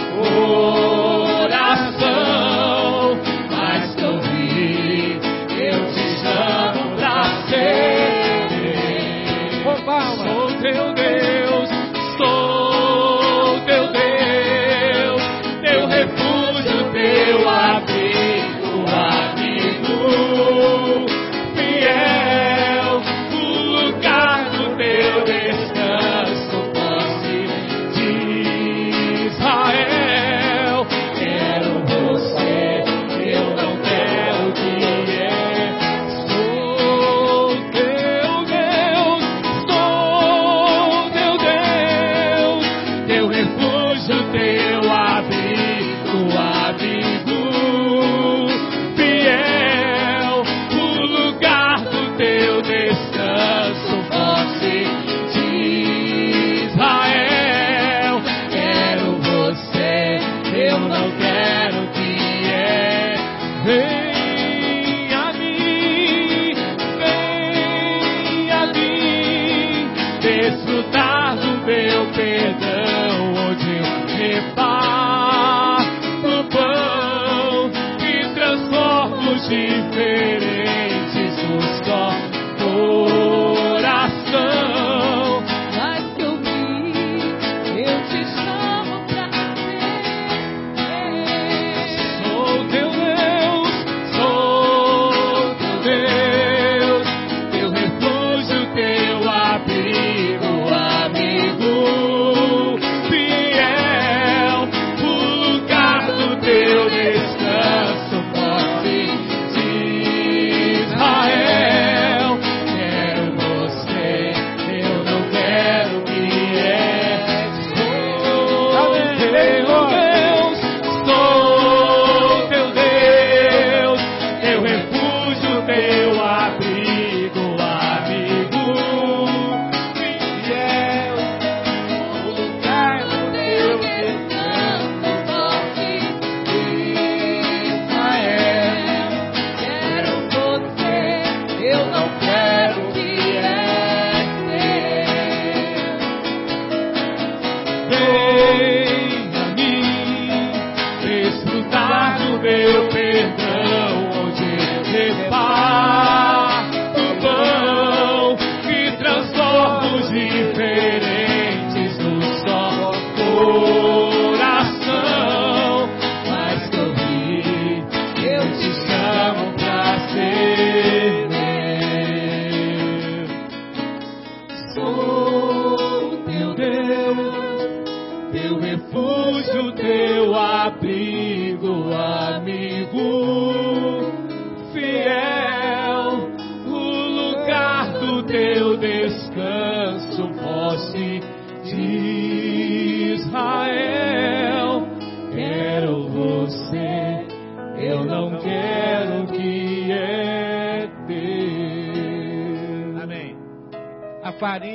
coração. Mas que eu vi, eu te chamo pra ser. Sou teu Deus, sou teu Deus, teu refúgio, teu abrigo, amigo fiel, o lugar do teu descanso, posse de Israel. Quero você, eu não quero que é. Sou teu Deus, teu refúgio, teu abrigo, amigo fiel, o lugar do teu descanso, posse de Israel. Quero você, eu não quero que é. Vem a mim, desfrutar do meu perdão, onde eu reparto o pão e transformo os diferentes do só coração. Mas que eu vi, eu te chamo pra ser. Sou teu Deus, teu refúgio, teu abrigo, amigo fiel, o lugar do teu descanso, posse de de Israel. Quero você, eu não quero o que é teu. Amém. A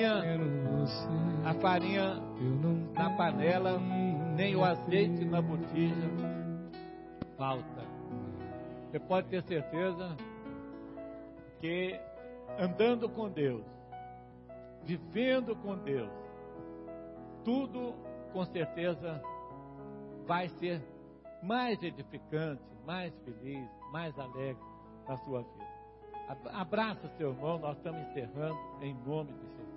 farinha na panela, nem o azeite na botija falta. Você pode ter certeza que andando com Deus, vivendo com Deus, tudo com certeza vai ser mais edificante, mais feliz, mais alegre na sua vida. Abraça seu irmão, nós estamos encerrando em nome de Jesus.